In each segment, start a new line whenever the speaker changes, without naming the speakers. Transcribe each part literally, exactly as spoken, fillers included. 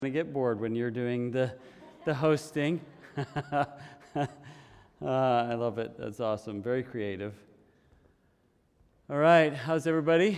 to get bored when you're doing the the hosting. uh, I love it. That's awesome. Very creative. All right. How's everybody?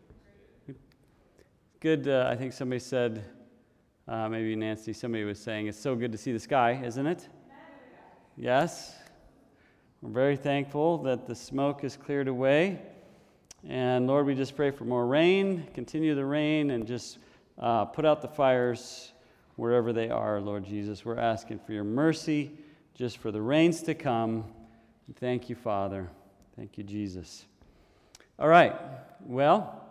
Good. Uh, I think somebody said, uh, maybe Nancy, somebody was saying, it's so good to see the sky, isn't it? Yes. We're very thankful that the smoke is cleared away. And Lord, we just pray for more rain, continue the rain, and just uh, put out the fires wherever they are, Lord Jesus. We're asking for your mercy, just for the rains to come. Thank you, Father. Thank you, Jesus. All right. Well,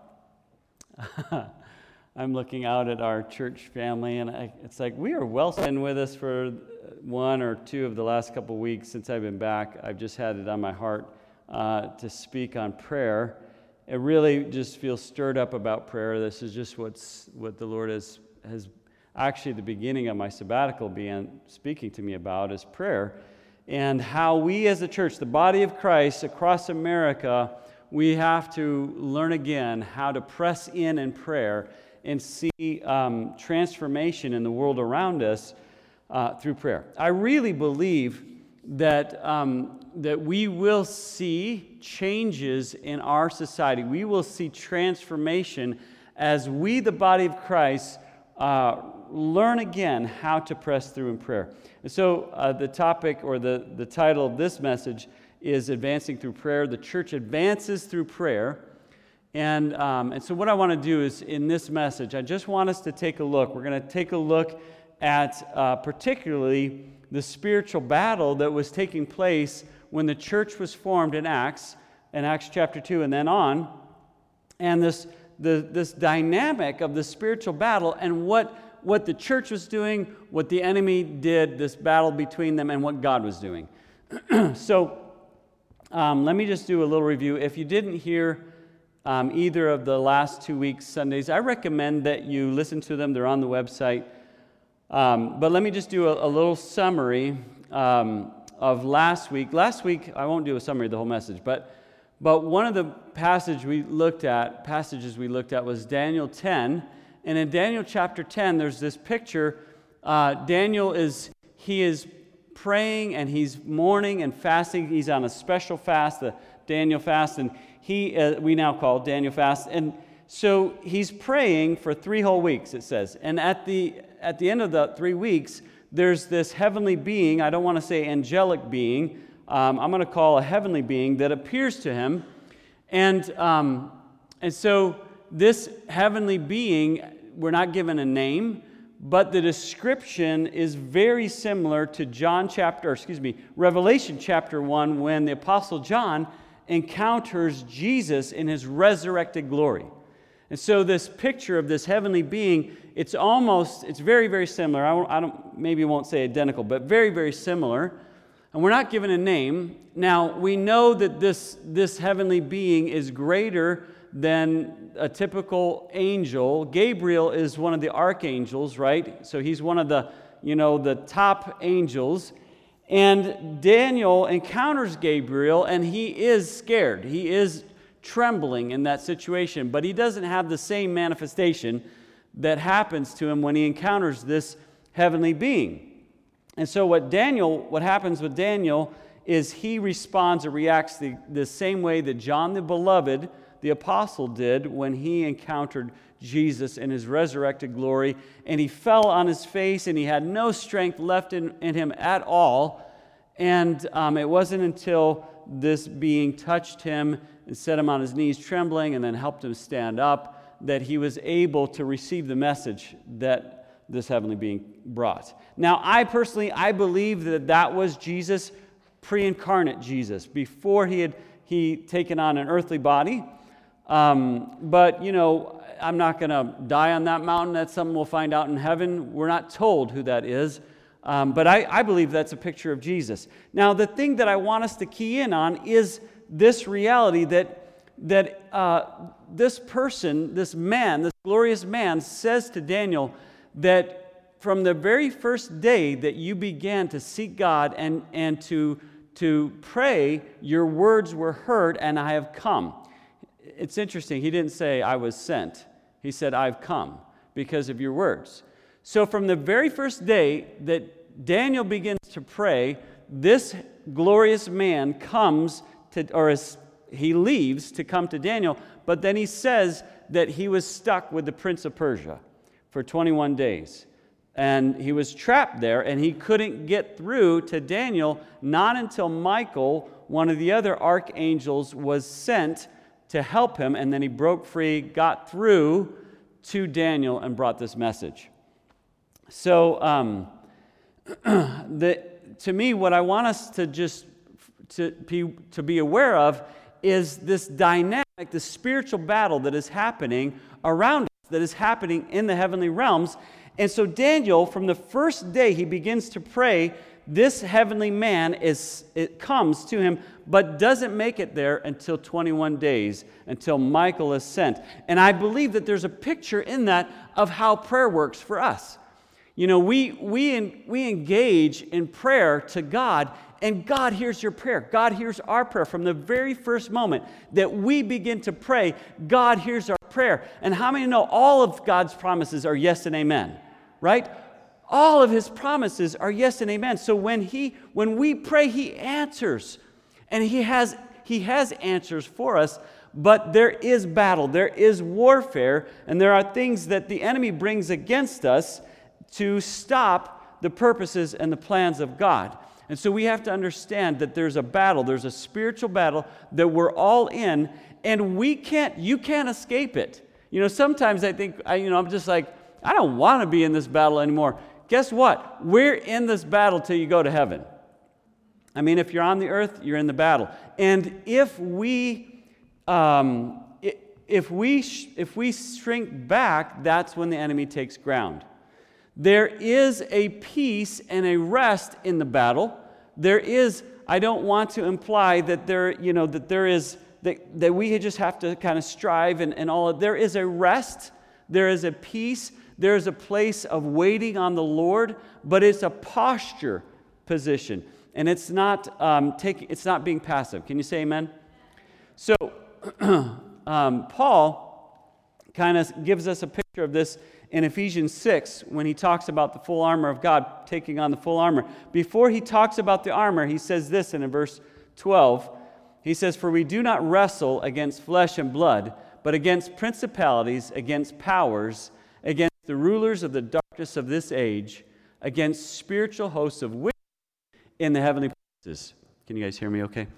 I'm looking out at our church family, and I, it's like we are well been with us for one or two of the last couple of weeks since I've been back. I've just had it on my heart uh, to speak on prayer. It really just feels stirred up about prayer. This is just what's what the Lord has has actually the beginning of my sabbatical began speaking to me about is prayer, and how we as a church, the body of Christ across America, we have to learn again how to press in in prayer and see um, transformation in the world around us uh, through prayer. I really believe that um, that we will see changes in our society. We will see transformation as we, the body of Christ, uh, learn again how to press through in prayer. And so uh, the topic or the, the title of this message is Advancing Through Prayer. The church advances through prayer. And, um, and so what I want to do is in this message, I just want us to take a look. We're going to take a look at uh, particularly the spiritual battle that was taking place when the church was formed in Acts, in Acts chapter two and then on, and this the this dynamic of the spiritual battle and what, what the church was doing, what the enemy did, this battle between them, and what God was doing. So um, let me just do a little review. If you didn't hear um, either of the last two weeks' Sundays, I recommend that you listen to them. They're on the website. Um, but let me just do a, a little summary um, of last week. Last week, I won't do a summary of the whole message, but but one of the passage we looked at, passages we looked at was Daniel ten, and in Daniel chapter ten, there's this picture. Uh, Daniel is he is praying and he's mourning and fasting. He's on a special fast, the Daniel fast, and he uh, we now call Daniel fast, and so he's praying for three whole weeks. It says, and at the At the end of the three weeks, there's this heavenly being, I don't want to say angelic being, um, I'm going to call a heavenly being that appears to him. And, um, and so this heavenly being, we're not given a name, but the description is very similar to John chapter, or excuse me, Revelation chapter one, when the Apostle John encounters Jesus in his resurrected glory. And so this picture of this heavenly being, it's almost, it's very, very similar. I, won't, I don't, maybe won't say identical, but very, very similar. And we're not given a name. Now, we know that this, this heavenly being is greater than a typical angel. Gabriel is one of the archangels, right? So he's one of the, you know, the top angels. And Daniel encounters Gabriel, and he is scared. He is trembling in that situation, but he doesn't have the same manifestation that happens to him when he encounters this heavenly being. And so what Daniel, what happens with Daniel is he responds or reacts the, the same way that John the Beloved, the apostle, did when he encountered Jesus in his resurrected glory, and he fell on his face and he had no strength left in, in him at all. And um, it wasn't until this being touched him and set him on his knees trembling and then helped him stand up that he was able to receive the message that this heavenly being brought. Now, I personally, I believe that that was Jesus, pre-incarnate Jesus, before he had he taken on an earthly body. Um, but, you know, I'm not going to die on that mountain. That's something we'll find out in heaven. We're not told who that is. Um, but I, I believe that's a picture of Jesus. Now, the thing that I want us to key in on is this reality that, that uh, this person, this man, this glorious man says to Daniel that from the very first day that you began to seek God and, and to, to pray, your words were heard and I have come. It's interesting. He didn't say I was sent. He said I've come because of your words. So from the very first day that Daniel begins to pray, this glorious man comes to, or is, he leaves to come to Daniel, but then he says that he was stuck with the prince of Persia for twenty-one days. And he was trapped there, and he couldn't get through to Daniel, not until Michael, one of the other archangels, was sent to help him, and then he broke free, got through to Daniel, and brought this message. So, um, the, to me, what I want us to just to be, to be aware of is this dynamic, the spiritual battle that is happening around us, that is happening in the heavenly realms. And so Daniel, from the first day he begins to pray, this heavenly man is it comes to him, but doesn't make it there until twenty-one days, until Michael is sent. And I believe that there's a picture in that of how prayer works for us. You know, we we in, we engage in prayer to God, and God hears your prayer. God hears our prayer from the very first moment that we begin to pray. God hears our prayer. And how many know all of God's promises are yes and amen? Right? All of his promises are yes and amen. So when he when we pray, he answers. And he has he has answers for us, but there is battle, there is warfare, and there are things that the enemy brings against us to stop the purposes and the plans of God. And so we have to understand that there's a battle, there's a spiritual battle that we're all in, and we can't you can't escape it. You know, sometimes I think I you know I'm just like, I don't want to be in this battle anymore. Guess what? We're in this battle till you go to heaven. I mean, if you're on the earth, you're in the battle. And if we, um, if we, if we shrink back, that's when the enemy takes ground. There is a peace and a rest in the battle. There is. I don't want to imply that there, you know, that there is that, that we just have to kind of strive and, and all. There is a rest. There is a peace. There is a place of waiting on the Lord, but it's a posture position, and it's not um, taking. It's not being passive. Can you say amen? So, um, Paul kind of gives us a picture of this in Ephesians six when he talks about the full armor of God, taking on the full armor. Before he talks about the armor, he says this in verse twelve. He says, "For we do not wrestle against flesh and blood, but against principalities, against powers, against the rulers of the darkness of this age, against spiritual hosts of wickedness in the heavenly places." Can you guys hear me okay?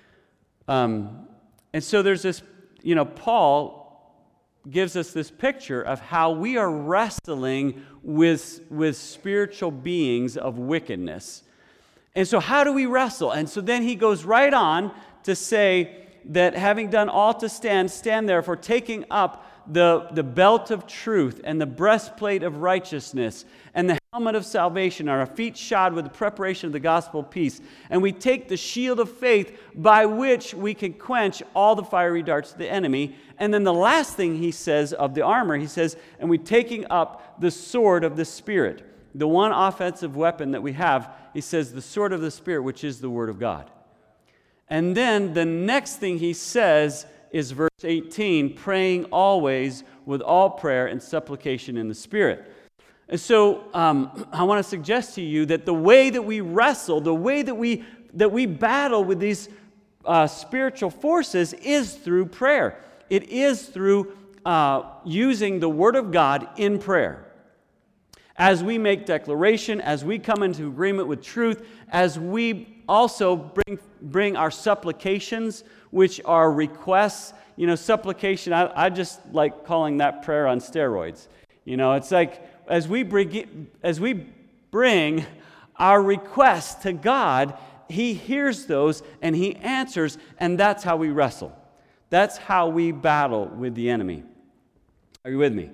Um, and so there's this, you know, Paul gives us this picture of how we are wrestling with, with spiritual beings of wickedness. And so how do we wrestle? And so then he goes right on to say that having done all to stand, stand therefore, taking up the, the belt of truth and the breastplate of righteousness and the helmet of salvation, our feet shod with the preparation of the gospel of peace. And we take the shield of faith by which we can quench all the fiery darts of the enemy. And then the last thing he says of the armor, he says, and we're taking up the sword of the Spirit. The one offensive weapon that we have, he says, the sword of the Spirit, which is the Word of God. And then the next thing he says is verse eighteen, praying always with all prayer and supplication in the Spirit. And so um, I want to suggest to you that the way that we wrestle, the way that we that we battle with these uh, spiritual forces is through prayer. It is through uh, using the Word of God in prayer. As we make declaration, as we come into agreement with truth, as we also bring bring our supplications, which are requests. You know, supplication, I, I just like calling that prayer on steroids. You know, it's like as we bring as we bring our requests to God, He hears those and He answers, and that's how we wrestle. That's how we battle with the enemy. Are you with me?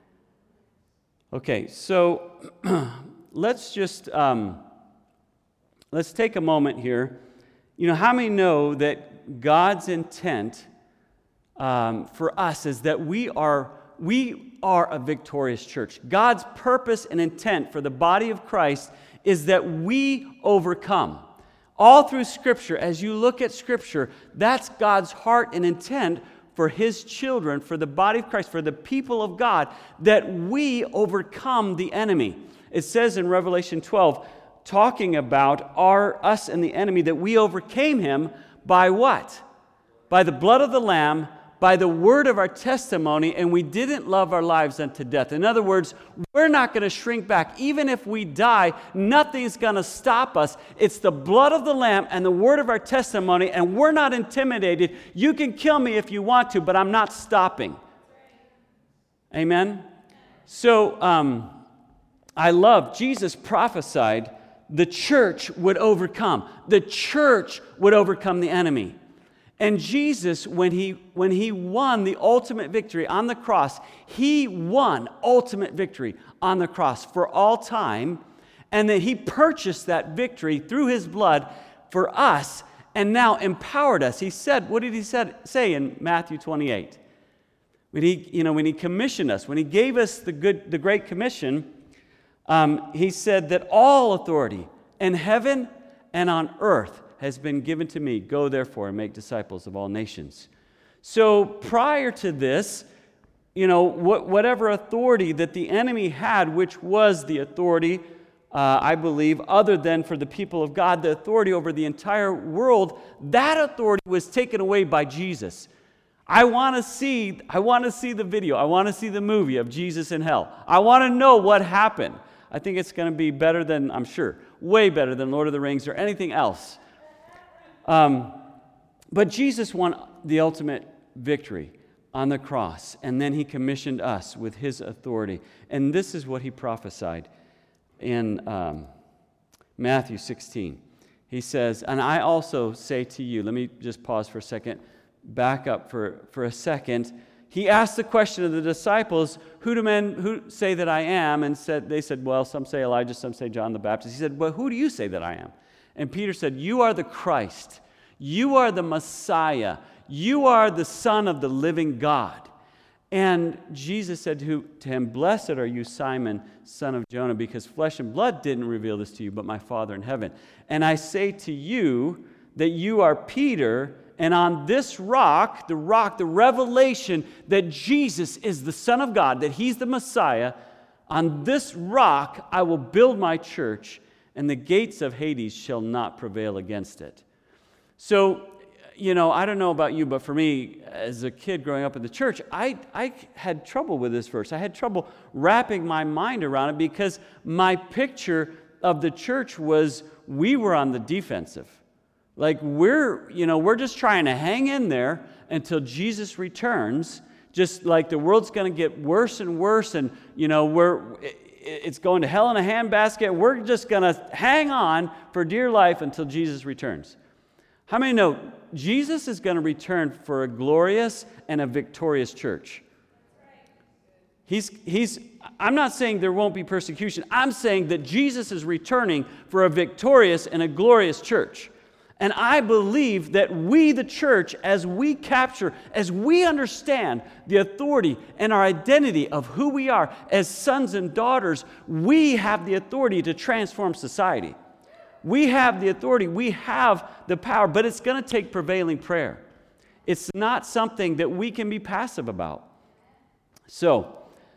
Okay, so let's just um, let's take a moment here. You know, how many know that God's intent um, for us is that we are we are a victorious church. God's purpose and intent for the body of Christ is that we overcome. All through Scripture, as you look at Scripture, that's God's heart and intent for his children, for the body of Christ, for the people of God, that we overcome the enemy. It says in Revelation twelve, talking about our us and the enemy, that we overcame him by what? By the blood of the Lamb, by the word of our testimony, and we didn't love our lives unto death. In other words, we're not going to shrink back. Even if we die, nothing's going to stop us. It's the blood of the Lamb and the word of our testimony, and we're not intimidated. You can kill me if you want to, but I'm not stopping. Amen? So, um, I love, Jesus prophesied the church would overcome. The church would overcome the enemy. And Jesus, when he, when he won the ultimate victory on the cross, he won ultimate victory on the cross for all time, and that he purchased that victory through his blood for us and now empowered us. He said, what did he said, say in Matthew twenty-eight? When he, you know, when he commissioned us, when he gave us the good, the Great Commission, um, he said that all authority in heaven and on earth has been given to me. Go therefore and make disciples of all nations. So prior to this, you know, wh- whatever authority that the enemy had, which was the authority, uh, I believe, other than for the people of God, the authority over the entire world, that authority was taken away by Jesus. I want to see, I want to see the video. I want to see the movie of Jesus in hell. I want to know what happened. I think it's going to be better than, I'm sure, way better than Lord of the Rings or anything else. Um, but Jesus won the ultimate victory on the cross, and then he commissioned us with his authority. And this is what he prophesied in um, Matthew sixteen. He says, and I also say to you, let me just pause for a second, back up for, for a second. He asked the question of the disciples, who do men who say that I am? And said, they said, well, some say Elijah, some say John the Baptist. He said, well, who do you say that I am? And Peter said, you are the Christ. You are the Messiah. You are the Son of the living God. And Jesus said to him, blessed are you, Simon, son of Jonah, because flesh and blood didn't reveal this to you, but my Father in heaven. And I say to you that you are Peter, and on this rock, the rock, the revelation that Jesus is the Son of God, that he's the Messiah, on this rock I will build my church, and the gates of Hades shall not prevail against it. So, you know, I don't know about you, but for me, as a kid growing up in the church, I, I had trouble with this verse. I had trouble wrapping my mind around it because my picture of the church was we were on the defensive. Like we're, you know, we're just trying to hang in there until Jesus returns, just like the world's going to get worse and worse, and, you know, we're... it's going to hell in a handbasket. We're just going to hang on for dear life until Jesus returns. How many know Jesus is going to return for a glorious and a victorious church? He's, he's, I'm not saying there won't be persecution. I'm saying that Jesus is returning for a victorious and a glorious church. And I believe that we, the church, as we capture, as we understand the authority and our identity of who we are as sons and daughters, we have the authority to transform society. We have the authority, we have the power, but it's going to take prevailing prayer. It's not something that we can be passive about. So,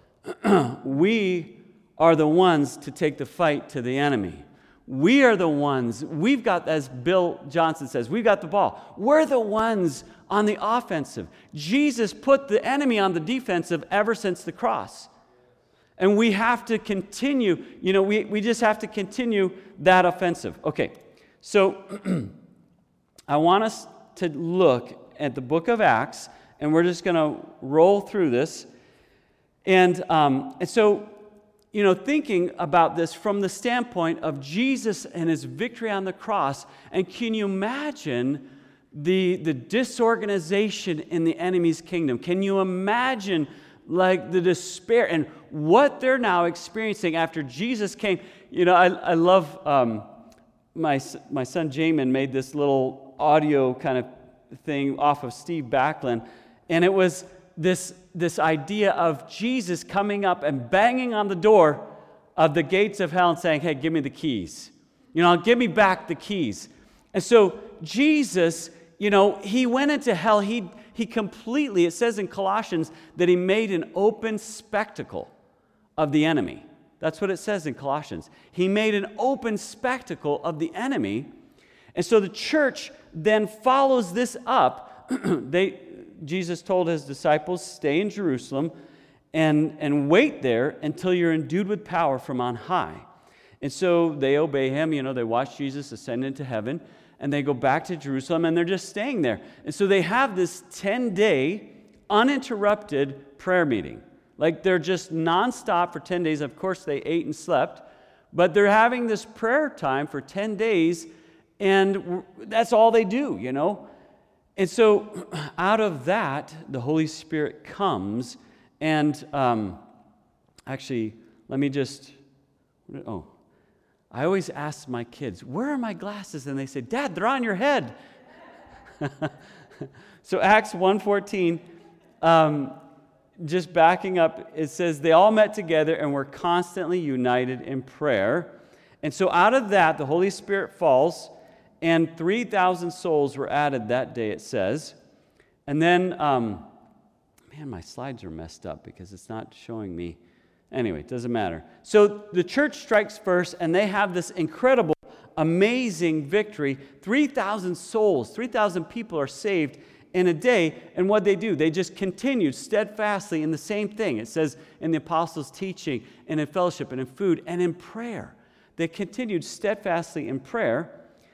we are the ones to take the fight to the enemy. We are the ones, we've got, as Bill Johnson says, we've got the ball. We're the ones on the offensive. Jesus put the enemy on the defensive ever since the cross. And we have to continue, you know, we, we just have to continue that offensive. Okay, so I want us to look at the book of Acts, and we're just going to roll through this. And, um, and so, you know, thinking about this from the standpoint of Jesus and his victory on the cross, and can you imagine the, the disorganization in the enemy's kingdom? Can you imagine, like, the despair and what they're now experiencing after Jesus came? You know, I, I love, um, my, my son Jamin made this little audio kind of thing off of Steve Backlund, and it was this this idea of Jesus coming up and banging on the door of the gates of hell and saying, hey, give me the keys. You know, give me back the keys. And so Jesus, you know, he went into hell. He he completely, it says in Colossians, that he made an open spectacle of the enemy. That's what it says in Colossians. He made an open spectacle of the enemy. And so the church then follows this up. they, Jesus told his disciples, stay in Jerusalem and, and wait there until you're endued with power from on high. And so they obey him. You know, they watch Jesus ascend into heaven, and they go back to Jerusalem, and they're just staying there. And so they have this ten-day uninterrupted prayer meeting. Like they're just nonstop for ten days. Of course, they ate and slept, but they're having this prayer time for ten days, and that's all they do, you know. And so out of that, the Holy Spirit comes, and um, actually, let me just, oh, I always ask my kids, where are my glasses? And they say, Dad, they're on your head. So Acts one fourteen, um, just backing up, it says they all met together and were constantly united in prayer. And so out of that, the Holy Spirit falls, and three thousand souls were added that day, it says. And then, um, man, my slides are messed up because it's not showing me. Anyway, it doesn't matter. So the church strikes first, and they have this incredible, amazing victory. three thousand souls, three thousand people are saved in a day. And what they do, they just continued steadfastly in the same thing. It says in the apostles' teaching, and in fellowship, and in food, and in prayer. They continued steadfastly in prayer.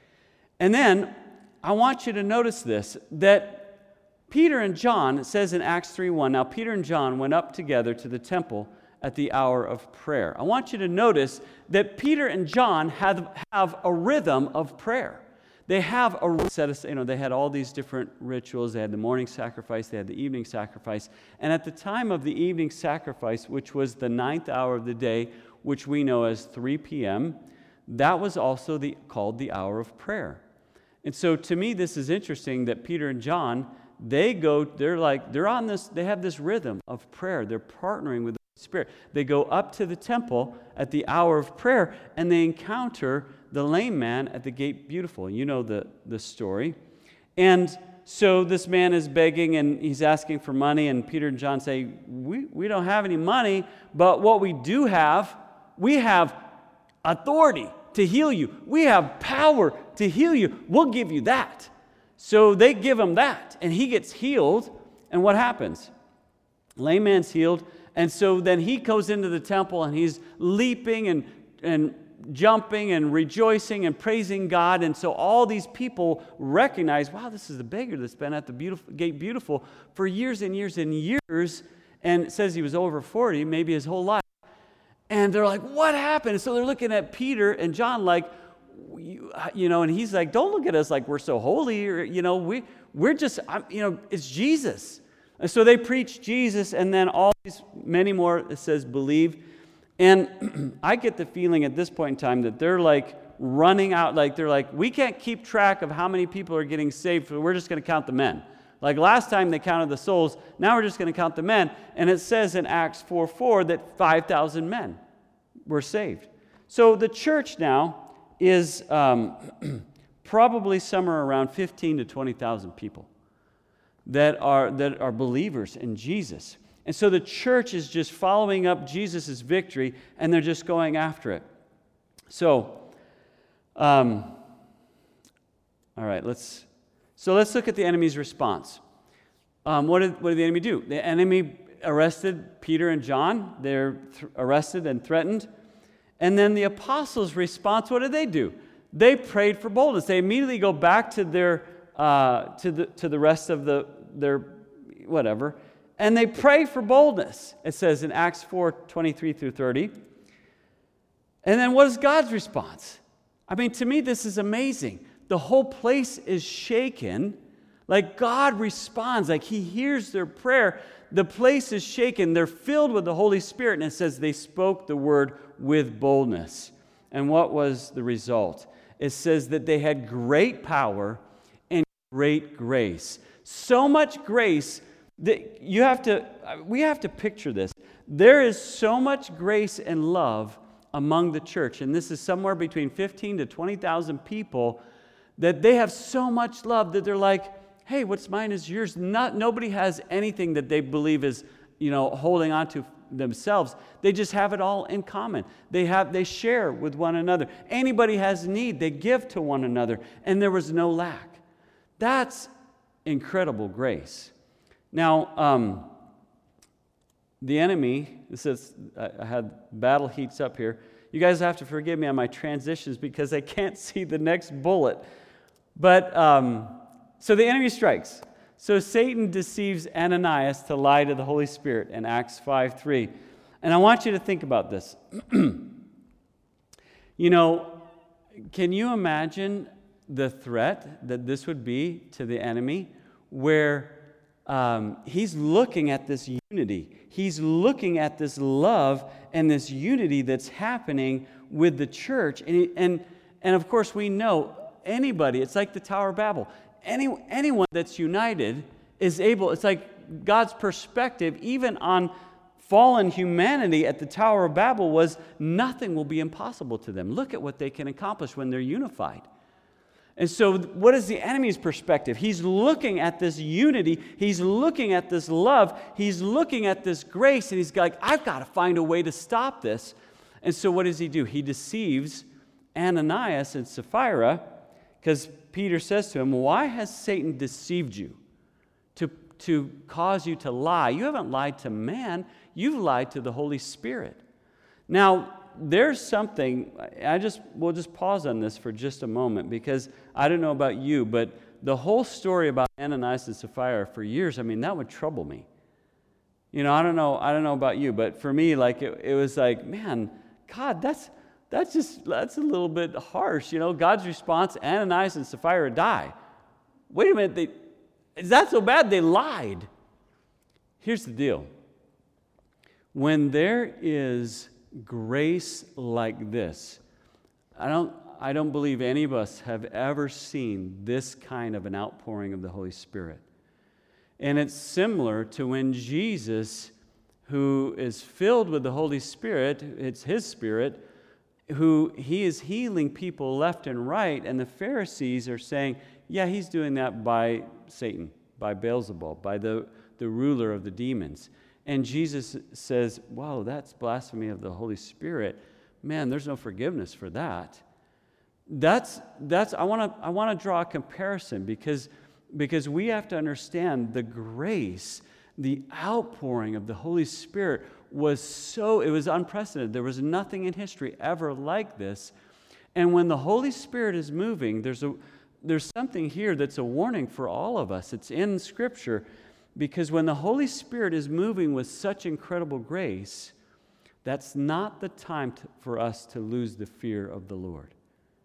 And then, I want you to notice this, that Peter and John, it says in Acts three one, now Peter and John went up together to the temple at the hour of prayer. I want you to notice that Peter and John have, have a rhythm of prayer. They have a set of, you know, they had all these different rituals. They had the morning sacrifice, they had the evening sacrifice. And at the time of the evening sacrifice, which was the ninth hour of the day, which we know as three p.m., that was also the, called the hour of prayer. And so to me, this is interesting that Peter and John, they go, they're like, they're on this, they have this rhythm of prayer. They're partnering with the Spirit. They go up to the temple at the hour of prayer, and they encounter the lame man at the gate beautiful. You know the, the story. And so this man is begging, and he's asking for money, and Peter and John say, we, we don't have any money, but what we do have, we have authority to heal you. We have power to heal you. We'll give you that. So they give him that, and he gets healed, and what happens? Lame man's healed. And so then he goes into the temple, and he's leaping and, and jumping and rejoicing and praising God. And so all these people recognize, wow, this is the beggar that's been at the beautiful, gate beautiful for years and years and years. And it says he was over forty, maybe his whole life. And they're like, what happened? So they're looking at Peter and John like, you, you know, and he's like, don't look at us like we're so holy. Or, you know, we, we're just, I'm, you know, it's Jesus. And so they preach Jesus, and then all these, many more, it says, believe. And I get the feeling at this point in time that they're like running out, like they're like, we can't keep track of how many people are getting saved, so we're just going to count the men. Like last time they counted the souls, now we're just going to count the men. And it says in Acts four four that five thousand men were saved. So the church now is um, probably somewhere around fifteen to twenty thousand people that are that are believers in Jesus. And so the church is just following up Jesus' victory, and they're just going after it. So, um, all right, let's so let's look at the enemy's response. Um, what did what did the enemy do? The enemy arrested Peter and John. They're th- arrested and threatened. And then the apostles' response, what did they do? They prayed for boldness. They immediately go back to their uh, to the to the rest of the their whatever, and they pray for boldness. It says in Acts four twenty-three through thirty. And then what is God's response? I mean, to me, this is amazing. The whole place is shaken. Like God responds, like He hears their prayer. The place is shaken. They're filled with the Holy Spirit. And it says they spoke the word with boldness. And what was the result? It says that they had great power and great grace. So much grace that you have to, we have to picture this. There is so much grace and love among the church. And this is somewhere between fifteen to twenty thousand people, that they have so much love that they're like, hey, what's mine is yours. Not, nobody has anything that they believe is, you know, holding on to themselves. They just have it all in common. They have, they share with one another. Anybody has need, they give to one another, and there was no lack. That's incredible grace. Now, um, the enemy, this is, I had battle heats up here. You guys have to forgive me on my transitions because I can't see the next bullet. But, um, so the enemy strikes. So Satan deceives Ananias to lie to the Holy Spirit in Acts five three. And I want you to think about this. You know, can you imagine the threat that this would be to the enemy, where um, he's looking at this unity. He's looking at this love and this unity that's happening with the church. And, he, and, and of course, we know anybody, it's like the Tower of Babel. Any, anyone that's united is able, it's like God's perspective, even on fallen humanity at the Tower of Babel, was nothing will be impossible to them. Look at what they can accomplish when they're unified. And so what is the enemy's perspective? He's looking at this unity. He's looking at this love. He's looking at this grace. And he's like, I've got to find a way to stop this. And so what does he do? He deceives Ananias and Sapphira, because Peter says to him, why has Satan deceived you to, to cause you to lie? You haven't lied to man. You've lied to the Holy Spirit. Now, there's something, I just, we'll just pause on this for just a moment, because I don't know about you, but the whole story about Ananias and Sapphira for years, I mean, that would trouble me. You know, I don't know, I don't know about you, but for me, like, it, it was like, man, God, that's, that's just, that's a little bit harsh. You know, God's response, Ananias and Sapphira die. Wait a minute, they, is that so bad? They lied. Here's the deal. When there is grace like this, I don't, I don't believe any of us have ever seen this kind of an outpouring of the Holy Spirit. And it's similar to when Jesus, who is filled with the Holy Spirit, it's his Spirit, who he is healing people left and right, and the Pharisees are saying, yeah, he's doing that by Satan, by Beelzebub, by the, the ruler of the demons. And Jesus says, wow, that's blasphemy of the Holy Spirit. Man, there's no forgiveness for that. That's, that's I want to I want to draw a comparison, because, because we have to understand the grace, the outpouring of the Holy Spirit was so, it was unprecedented. There was nothing in history ever like this. And when the Holy Spirit is moving, there's a there's something here that's a warning for all of us. It's in Scripture. Because when the Holy Spirit is moving with such incredible grace, that's not the time to, for us to lose the fear of the Lord.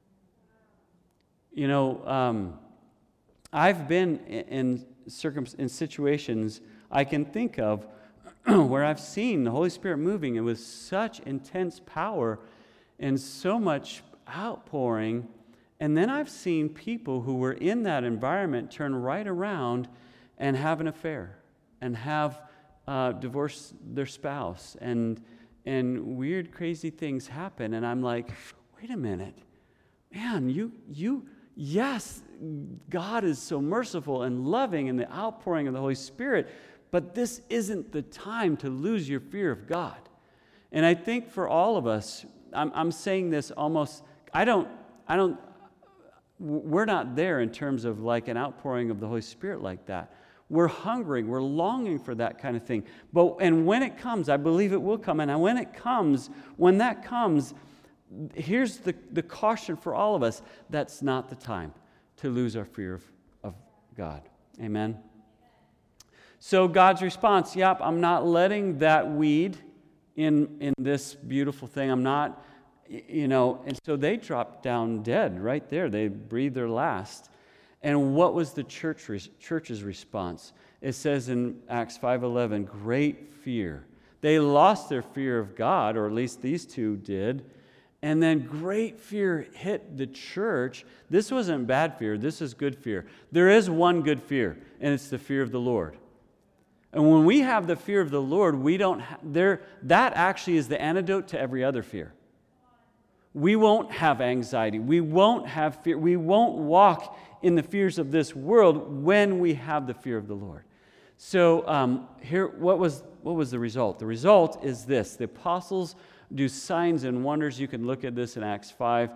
You know, um, I've been in, in, circum, in situations I can think of where I've seen the Holy Spirit moving and with such intense power and so much outpouring, and then I've seen people who were in that environment turn right around and have an affair, and have uh, divorced their spouse, and and weird, crazy things happen. And I'm like, wait a minute, man, you you yes, God is so merciful and loving, and the outpouring of the Holy Spirit, but this isn't the time to lose your fear of God. And I think for all of us, I'm, I'm saying this almost. I don't. I don't. We're not there in terms of like an outpouring of the Holy Spirit like that. We're hungering, we're longing for that kind of thing. But and when it comes, I believe it will come. And when it comes, when that comes, here's the, the caution for all of us. That's not the time to lose our fear of, of God. Amen? So God's response, yep, I'm not letting that weed in, in this beautiful thing. I'm not, you know, and so they dropped down dead right there. They breathed their last. And what was the church church's response? It says in Acts five eleven, great fear. They lost their fear of God, or at least these two did, and then great fear hit the church. This wasn't bad fear. This is good fear. There is one good fear, and it's the fear of the Lord. And when we have the fear of the Lord, we don't ha- there. That actually is the antidote to every other fear. We won't have anxiety. We won't have fear. We won't walk in the fears of this world when we have the fear of the Lord. So um, here, what was what was the result? The result is this. The apostles do signs and wonders. You can look at this in Acts five.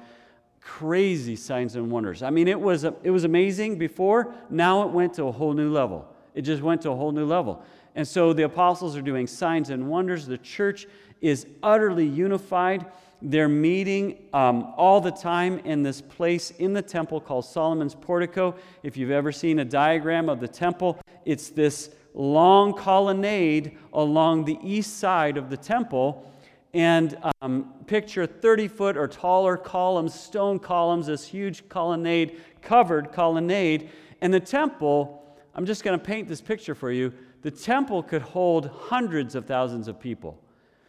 Crazy signs and wonders. I mean, it was it was amazing before. Now it went to a whole new level. It just went to a whole new level. And so the apostles are doing signs and wonders. The church is utterly unified. They're meeting um, all the time in this place in the temple called Solomon's Portico. If you've ever seen a diagram of the temple, it's this long colonnade along the east side of the temple. And um, picture thirty-foot or taller columns, stone columns, this huge colonnade, covered colonnade. And the temple, I'm just going to paint this picture for you. The temple could hold hundreds of thousands of people.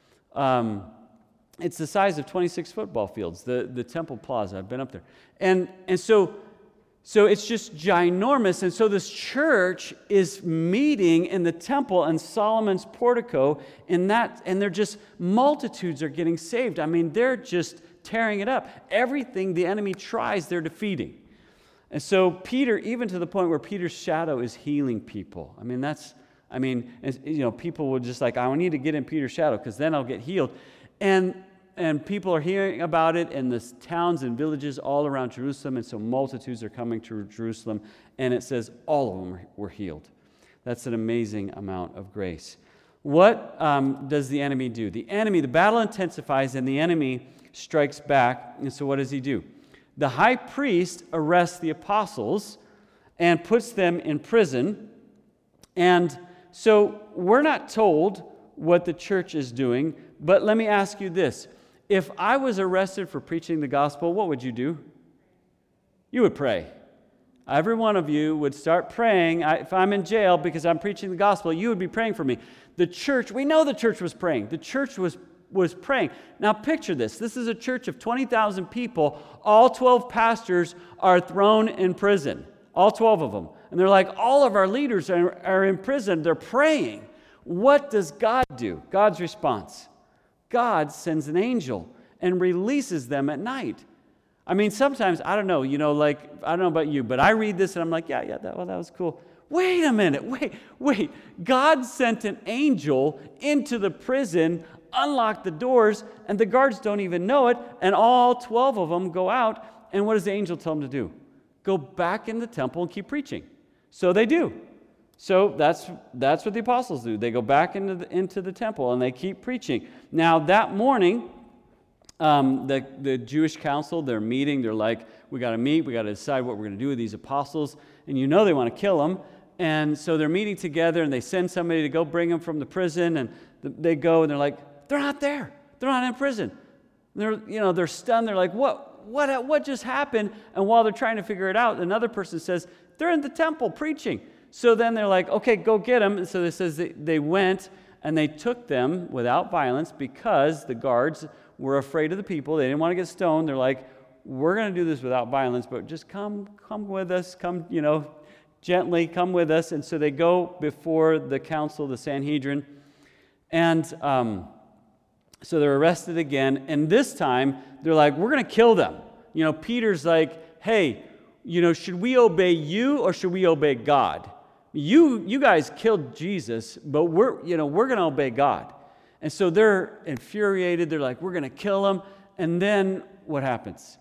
Um, it's the size of twenty-six football fields, the, the temple plaza. I've been up there. And, and so... So it's just ginormous. And so this church is meeting in the temple and Solomon's Portico, and that, and they're just, multitudes are getting saved. I mean, they're just tearing it up. Everything the enemy tries, they're defeating. And so Peter, even to the point where Peter's shadow is healing people. I mean, that's, I mean, you know, people will just like, I need to get in Peter's shadow because then I'll get healed. And And people are hearing about it in the towns and villages all around Jerusalem, and so multitudes are coming to Jerusalem, and it says all of them were healed. That's an amazing amount of grace. What um, does the enemy do? The enemy, the battle intensifies, and the enemy strikes back, and so what does he do? The high priest arrests the apostles and puts them in prison, and so we're not told what the church is doing, but let me ask you this. If I was arrested for preaching the gospel, what would you do? You would pray. Every one of you would start praying. I, if I'm in jail because I'm preaching the gospel, you would be praying for me. The church, we know the church was praying. The church was, was praying. Now picture this. This is a church of twenty thousand people. All twelve pastors are thrown in prison. All twelve of them. And they're like, all of our leaders are, are in prison. They're praying. What does God do? God's response. God sends an angel and releases them at night. I mean, sometimes, I don't know, you know, like, I don't know about you, but I read this and I'm like, yeah, yeah, that, well, that was cool. Wait a minute, wait, wait. God sent an angel into the prison, unlocked the doors, and the guards don't even know it, and all twelve of them go out, and what does the angel tell them to do? Go back in the temple and keep preaching. So they do. So that's that's what the apostles do. They go back into the, into the temple and they keep preaching. Now that morning, um, the, the Jewish council, they're meeting. They're like, we got to meet. We got to decide what we're going to do with these apostles. And you know they want to kill them. And so they're meeting together and they send somebody to go bring them from the prison. And they go and they're like, they're not there. They're not in prison. They're, you know, they're stunned. They're like, what, what, what just happened? And while they're trying to figure it out, another person says, they're in the temple preaching. So then they're like, okay, go get them. And so it says they went and they took them without violence because the guards were afraid of the people. They didn't want to get stoned. They're like, we're going to do this without violence, but just come, come with us. Come, you know, gently come with us. And so they go before the council, the Sanhedrin. And um, so they're arrested again. And this time they're like, we're going to kill them. You know, Peter's like, hey, you know, should we obey you or should we obey God? You you guys killed Jesus, but we're, you know, we're going to obey God. And so they're infuriated. They're like, we're going to kill him. And then what happens?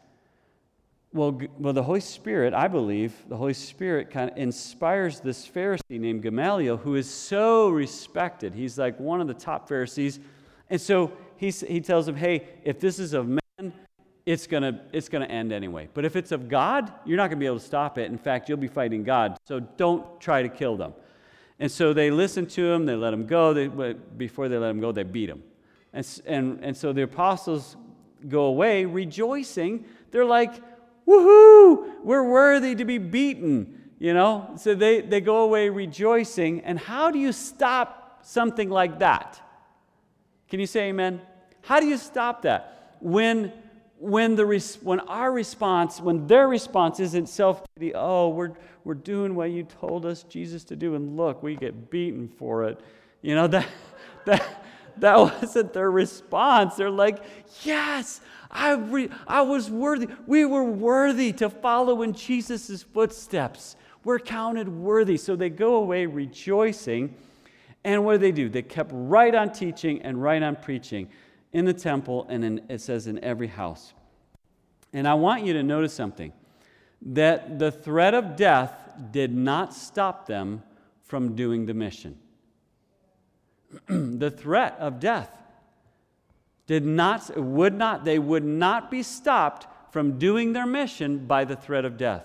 Well, well, the Holy Spirit, I believe, the Holy Spirit kind of inspires this Pharisee named Gamaliel, who is so respected. He's like one of the top Pharisees. And so he, he tells him, hey, if this is of man, it's going to it's gonna end anyway. But if it's of God, you're not going to be able to stop it. In fact, you'll be fighting God. So don't try to kill them. And so they listen to him. They let him go. They, before they let him go, they beat him. And, and, and so the apostles go away rejoicing. They're like, woohoo, we're worthy to be beaten, you know? So they, they go away rejoicing. And how do you stop something like that? Can you say amen? How do you stop that? When when the when our response, when their response isn't self-pity, oh, we're we're doing what you told us, Jesus, to do, and look, we get beaten for it. You know, that that that wasn't their response. They're like, yes, I, re- I was worthy. We were worthy to follow in Jesus' footsteps. We're counted worthy. So they go away rejoicing. And what do they do? They kept right on teaching and right on preaching in the temple, and in, it says in every house. And I want you to notice something, that the threat of death did not stop them from doing the mission. The threat of death did not, would not, they would not be stopped from doing their mission by the threat of death.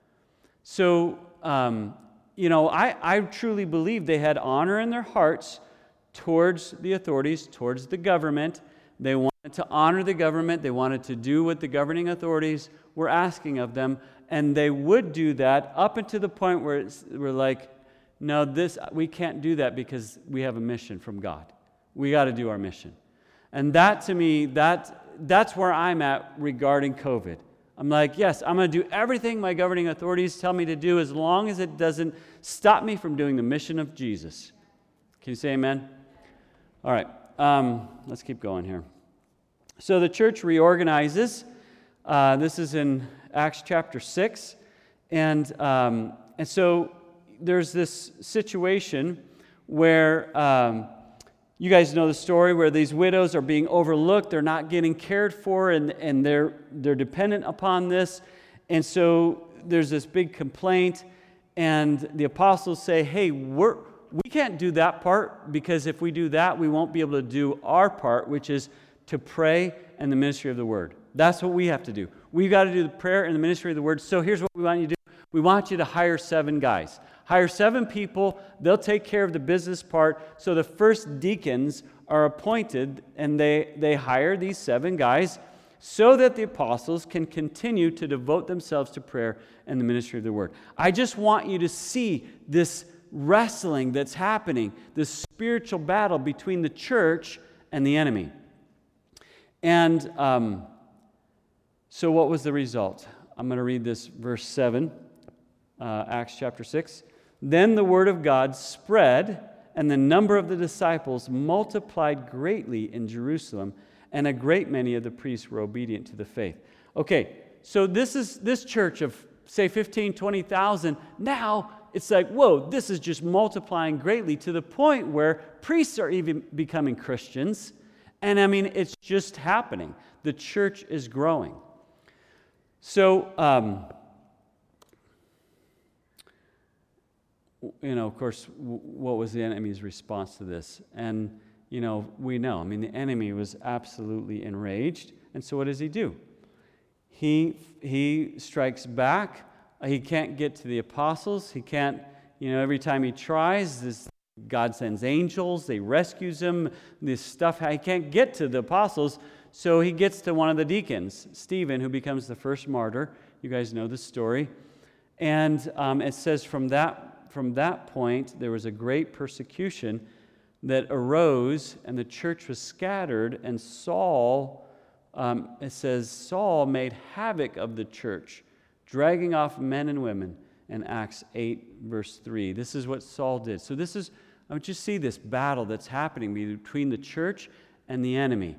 So, um, you know, I, I truly believe they had honor in their hearts towards the authorities, towards the government. They wanted to honor the government. They wanted to do what the governing authorities were asking of them. And they would do that up until the point where it's, we're like, no, this we can't do that because we have a mission from God. We got to do our mission. And that, to me, that that's where I'm at regarding COVID. I'm like, yes, I'm going to do everything my governing authorities tell me to do as long as it doesn't stop me from doing the mission of Jesus. Can you say amen? All right, um, let's keep going here. So the church reorganizes. Uh, this is in Acts chapter six. And, um, and so there's this situation where um, you guys know the story where these widows are being overlooked. They're not getting cared for, and, and they're, they're dependent upon this. And so there's this big complaint, and the apostles say, hey, we're, we can't do that part, because if we do that, we won't be able to do our part, which is to pray and the ministry of the word. That's what we have to do. We've got to do the prayer and the ministry of the word. So here's what we want you to do. We want you to hire seven guys. Hire seven people. They'll take care of the business part. So the first deacons are appointed, and they, they hire these seven guys so that the apostles can continue to devote themselves to prayer and the ministry of the word. I just want you to see this wrestling that's happening, this spiritual battle between the church and the enemy. And um, so what was the result? I'm going to read this verse seven, uh, Acts chapter six. Then the word of God spread, and the number of the disciples multiplied greatly in Jerusalem, and a great many of the priests were obedient to the faith. Okay, so this is this church of, say, fifteen, twenty thousand. Now it's like, whoa, this is just multiplying greatly to the point where priests are even becoming Christians. And I mean, it's just happening. The church is growing. So, um, you know, of course, w- what was the enemy's response to this? And, you know, we know. I mean, the enemy was absolutely enraged. And so what does he do? He, he strikes back. He can't get to the apostles. He can't, you know, every time he tries, this, God sends angels. They rescues him. This stuff, he can't get to the apostles. So he gets to one of the deacons, Stephen, who becomes the first martyr. You guys know the story. And um, it says from that, from that point, there was a great persecution that arose, and the church was scattered, and Saul, um, it says, Saul made havoc of the church, dragging off men and women in Acts eight, verse three. This is what Saul did. So this is, I want you to see this battle that's happening between the church and the enemy.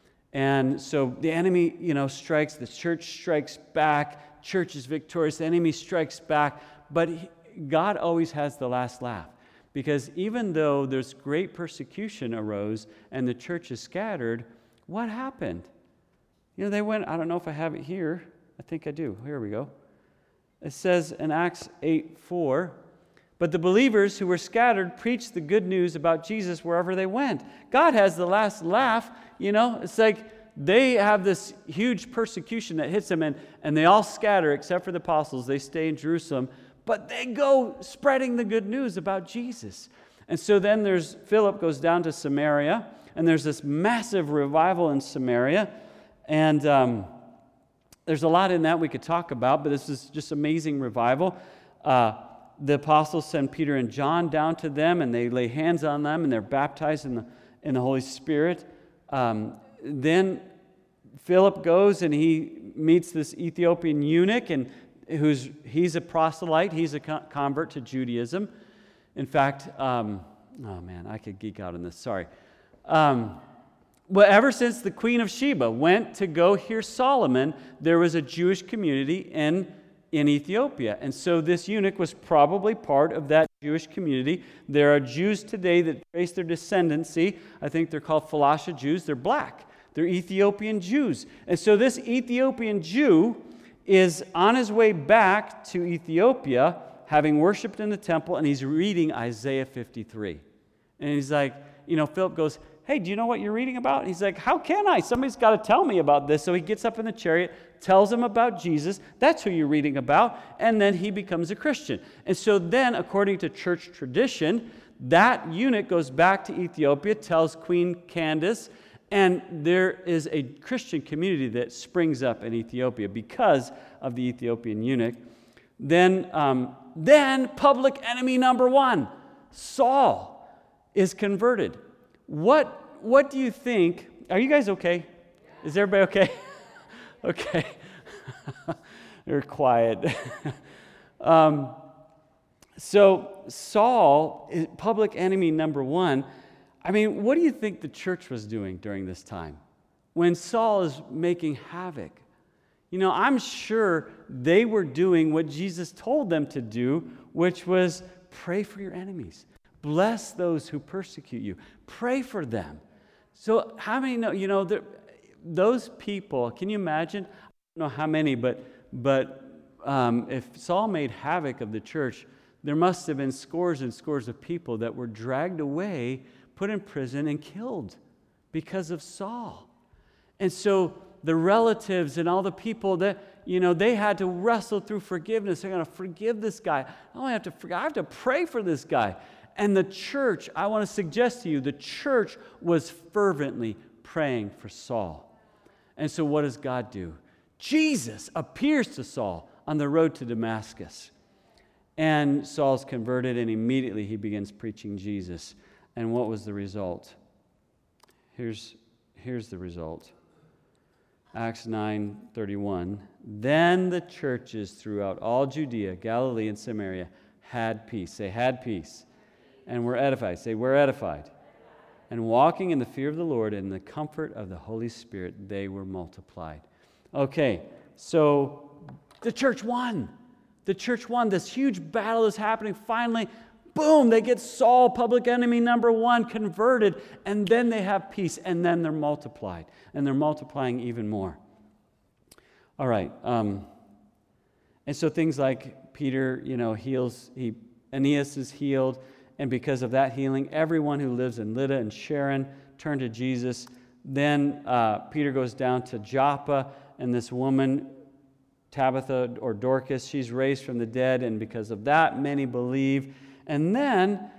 And so the enemy, you know, strikes, the church strikes back, church is victorious, the enemy strikes back, but he, God always has the last laugh. Because even though there's great persecution arose and the church is scattered, what happened? You know, they went, I don't know if I have it here. I think I do. Here we go. It says in Acts eight four, but the believers who were scattered preached the good news about Jesus wherever they went. God has the last laugh. You know, it's like they have this huge persecution that hits them, and, and they all scatter except for the apostles. They stay in Jerusalem, but they go spreading the good news about Jesus. And so then there's, Philip goes down to Samaria, and there's this massive revival in Samaria. And um, there's a lot in that we could talk about, but this is just amazing revival. Uh, the apostles send Peter and John down to them, and they lay hands on them, and they're baptized in the, in the Holy Spirit. Um, then Philip goes, and he meets this Ethiopian eunuch, and who's he's a proselyte. He's a convert to Judaism. In fact, um, oh man, I could geek out on this. Sorry. Um, well, ever since the Queen of Sheba went to go hear Solomon, there was a Jewish community in, in Ethiopia. And so this eunuch was probably part of that Jewish community. There are Jews today that trace their descendancy. I think they're called Falasha Jews. They're black. They're Ethiopian Jews. And so this Ethiopian Jew is on his way back to Ethiopia, having worshiped in the temple, and he's reading Isaiah fifty-three. And he's like, you know, Philip goes, hey, do you know what you're reading about? And he's like, how can I? Somebody's got to tell me about this. So he gets up in the chariot, tells him about Jesus. That's who you're reading about. And then he becomes a Christian. And so then, according to church tradition, that eunuch goes back to Ethiopia, tells Queen Candace, and there is a Christian community that springs up in Ethiopia because of the Ethiopian eunuch. Then, um, then public enemy number one, Saul, is converted. What, what do you think? Are you guys okay? Is everybody okay? Okay. They're quiet. um, so Saul is public enemy number one. I mean, what do you think the church was doing during this time when Saul is making havoc? You know, I'm sure they were doing what Jesus told them to do, which was pray for your enemies. Bless those who persecute you. Pray for them. So how many know, you know, there, those people, can you imagine? I don't know how many, but, but um, if Saul made havoc of the church, there must have been scores and scores of people that were dragged away, put in prison, and killed because of Saul. And so the relatives and all the people that, you know, they had to wrestle through forgiveness. They're going to forgive this guy. I don't have to forgive. I have to pray for this guy. And the church, I want to suggest to you, the church was fervently praying for Saul. And so what does God do? Jesus appears to Saul on the road to Damascus. And Saul's converted, and immediately he begins preaching Jesus. And what was the result? Here's, here's the result. Acts nine thirty-one. Then the churches throughout all Judea, Galilee, and Samaria had peace. They had peace. And were edified. Say, we're edified. And walking in the fear of the Lord and the comfort of the Holy Spirit, they were multiplied. Okay, so the church won. The church won. This huge battle is happening. Finally, boom, they get Saul, public enemy number one, converted. And then they have peace. And then they're multiplied. And they're multiplying even more. All right. Um, and so things like Peter, you know, heals, he, Aeneas is healed. And because of that healing, everyone who lives in Lydda and Sharon turned to Jesus. Then uh, Peter goes down to Joppa, and this woman, Tabitha or Dorcas, she's raised from the dead, and because of that, many believe. And then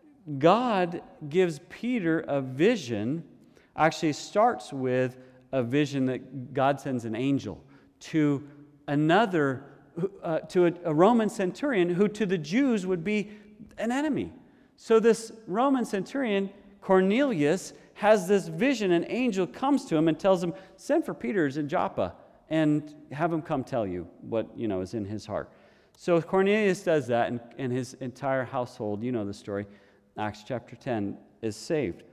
God gives Peter a vision. Actually, it starts with a vision that God sends an angel to another, uh, to a, a Roman centurion who to the Jews would be an enemy. So this Roman centurion, Cornelius, has this vision. An angel comes to him and tells him, send for Peter in Joppa and have him come tell you what, you know, is in his heart. So Cornelius does that, and, and his entire household, you know the story, Acts chapter ten, is saved.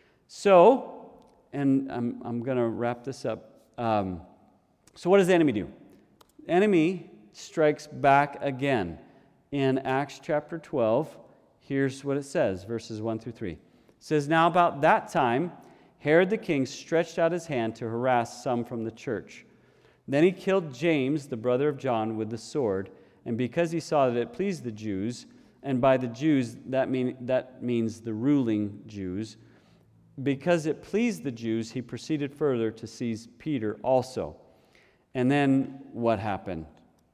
So, and I'm, I'm going to wrap this up. Um, so what does the enemy do? The enemy strikes back again. In Acts chapter twelve, here's what it says, verses one through three. It says, now about that time, Herod the king stretched out his hand to harass some from the church. Then he killed James, the brother of John, with the sword, and because he saw that it pleased the Jews, and by the Jews, that, mean, that means the ruling Jews, because it pleased the Jews, he proceeded further to seize Peter also. And then what happened?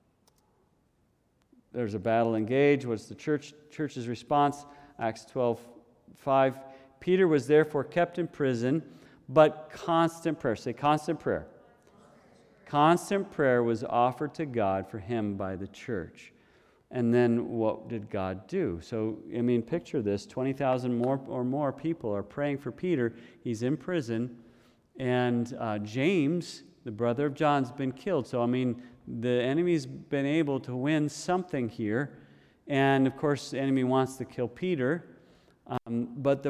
There's a battle engaged. What's the church church's response? Acts twelve five. Peter was therefore kept in prison, but constant prayer. Say constant prayer. Constant prayer was offered to God for him by the church. And then what did God do? So, I mean, picture this. twenty thousand more or more people are praying for Peter. He's in prison. And uh, James, the brother of John's been killed. So, I mean, the enemy's been able to win something here. And, of course, the enemy wants to kill Peter. Um, but the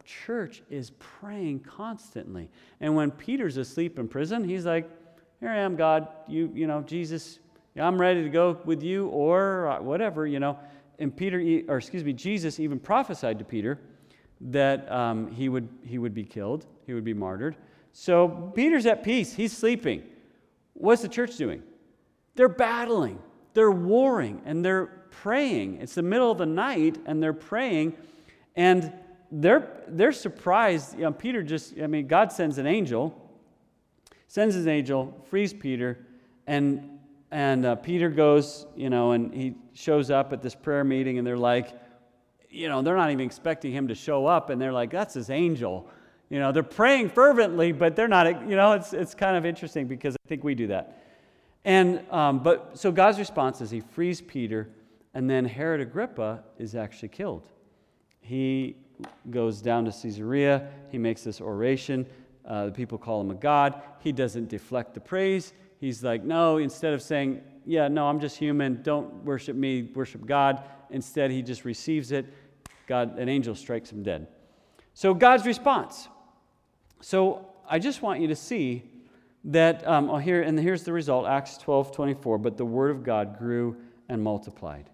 church is praying constantly. And when Peter's asleep in prison, he's like, here I am, God, you, you know, Jesus, I'm ready to go with you, or whatever, you know. And Peter, or excuse me, Jesus even prophesied to Peter that um, he would he would be killed, he would be martyred. So Peter's at peace, he's sleeping. What's the church doing? They're battling, they're warring, and they're praying. It's the middle of the night, and they're praying, and they're they're surprised. You know, Peter just, I mean, God sends an angel, sends his angel, frees Peter, and and uh, Peter goes, you know, and he shows up at this prayer meeting, and they're like, you know, they're not even expecting him to show up, and they're like, that's his angel. You know, they're praying fervently, but they're not, you know, it's it's kind of interesting because I think we do that. And, um, but, so God's response is he frees Peter, and then Herod Agrippa is actually killed. He goes down to Caesarea, he makes this oration, uh, the people call him a god, he doesn't deflect the praise, he's like, no, instead of saying, yeah, no, I'm just human, don't worship me, worship God, instead he just receives it, God, an angel strikes him dead. So God's response. So I just want you to see that, um, oh, here, and here's the result, Acts twelve twenty-four, but the word of God grew and multiplied.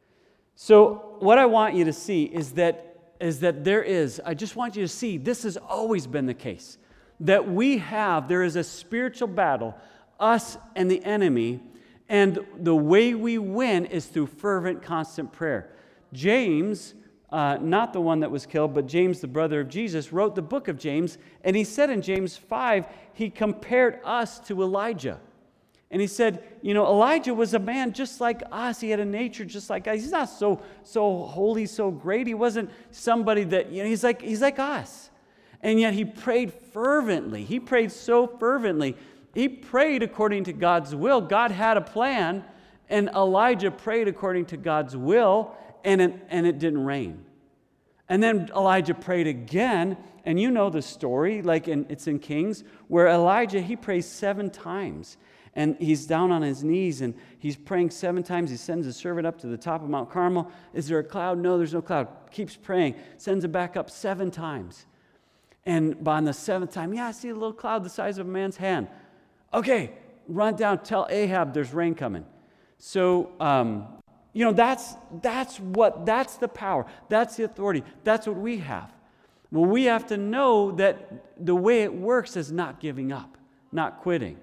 So what I want you to see is that, is that there is, I just want you to see, this has always been the case, that we have, there is a spiritual battle, us and the enemy, and the way we win is through fervent, constant prayer. James, Uh, not the one that was killed, but James, the brother of Jesus, wrote the book of James, and he said in James five, he compared us to Elijah. And he said, you know, Elijah was a man just like us. He had a nature just like us. He's not so so holy, so great. He wasn't somebody that, you know, he's like he's like us. And yet he prayed fervently. He prayed so fervently. He prayed according to God's will. God had a plan, and Elijah prayed according to God's will, and it, and it didn't rain. And then Elijah prayed again, and you know the story, like in, it's in Kings, where Elijah, he prays seven times. And he's down on his knees, and he's praying seven times. He sends his servant up to the top of Mount Carmel. Is there a cloud? No, there's no cloud. Keeps praying. Sends him back up seven times. And by the seventh time, yeah, I see a little cloud the size of a man's hand. Okay, run down, tell Ahab there's rain coming. So, um, you know, that's that's what, that's the power. That's the authority. That's what we have. Well, we have to know that the way it works is not giving up, not quitting.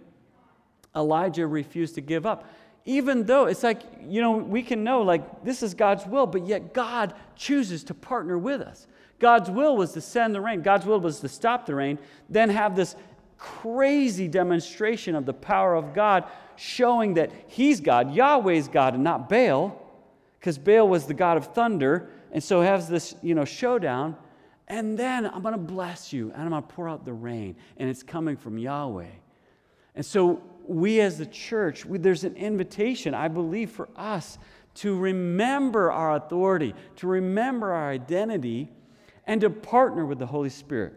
Elijah refused to give up. Even though it's like, you know, we can know like this is God's will, but yet God chooses to partner with us. God's will was to send the rain. God's will was to stop the rain, then have this crazy demonstration of the power of God showing that He's God, Yahweh's God, and not Baal, because Baal was the god of thunder, and so has this, you know, showdown. And then I'm going to bless you, and I'm going to pour out the rain, and it's coming from Yahweh. And so we as the church, we, there's an invitation, I believe, for us to remember our authority, to remember our identity, and to partner with the Holy Spirit.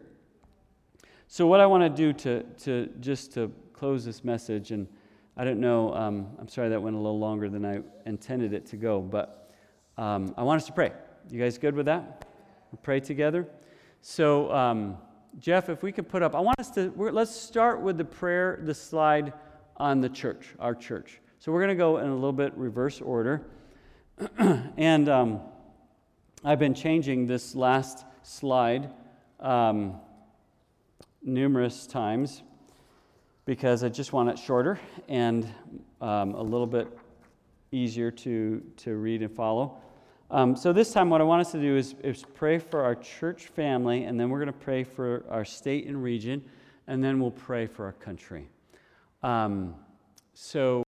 So what I want to do to, to just to close this message, and I don't know, um, I'm sorry that went a little longer than I intended it to go, but um, I want us to pray. You guys good with that? We'll pray together. So, um, Jeff, if we could put up, I want us to, we're, let's start with the prayer, the slide on the church, our church. So we're going to go in a little bit reverse order. and um, I've been changing this last slide um, numerous times because I just want it shorter and um, a little bit easier to, to read and follow. Um, so this time what I want us to do is, is pray for our church family, and then we're going to pray for our state and region, and then we'll pray for our country. Um, so